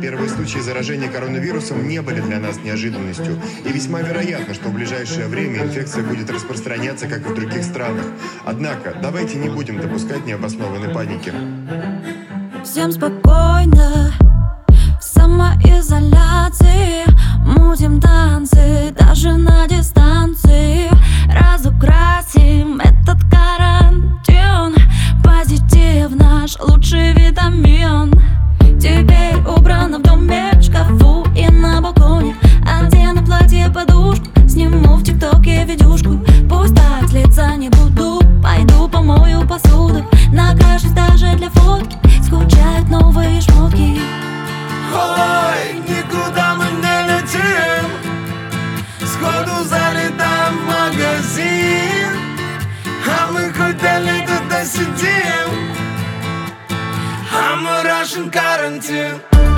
Первые случаи заражения коронавирусом не были для нас неожиданностью, и весьма вероятно, что в ближайшее время инфекция будет распространяться, как и в других странах. Однако, давайте не будем допускать необоснованной паники. Всем спокойно, в самоизоляции, мутим танцы, даже на дистанции. Разукрасим этот карантин, позитив наш лучший витамин. Теперь убрано в доме, в шкафу и на балконе. Одену платье, подушку, сниму в ТикТоке видюшку. Пусть так злиться не буду, пойду помою посуду. Накрашусь даже для фотки, скучают новые шмотки. Ой, никуда мы не летим, сходу залетаем в магазин. А мы хотели туда сидим, а мы Russian карантин.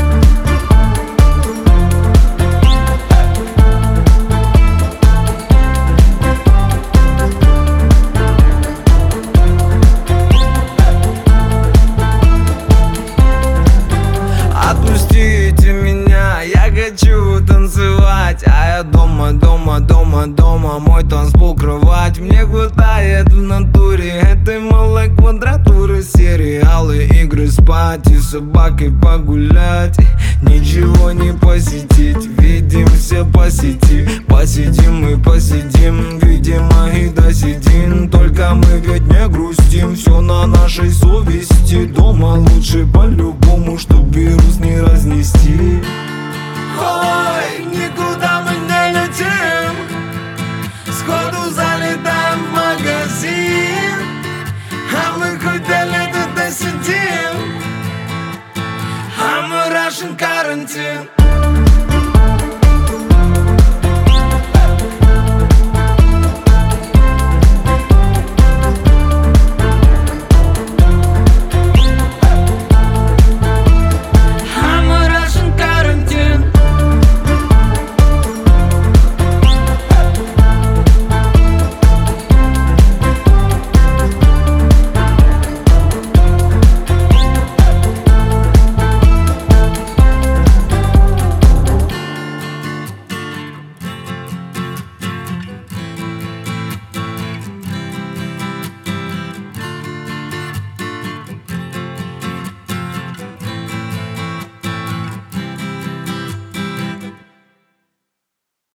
Отпустите меня, я хочу танцевать. А я дома, мой танцпол, кровать. Мне хватает в натуре этой малой квадратуры. Сериалы, игры, спать и с собакой погулять. Ничего не посетить, видимся по сети. Посидим и посидим, видимо и досидим. Только мы ведь не грустим, все на нашей совести. Дома лучше по-любому, чтоб вирус не разнести. Ой, никуда мы не летим, сходу залетаем в магазин. А мы хотели туда сидим, а мы Russian карантин.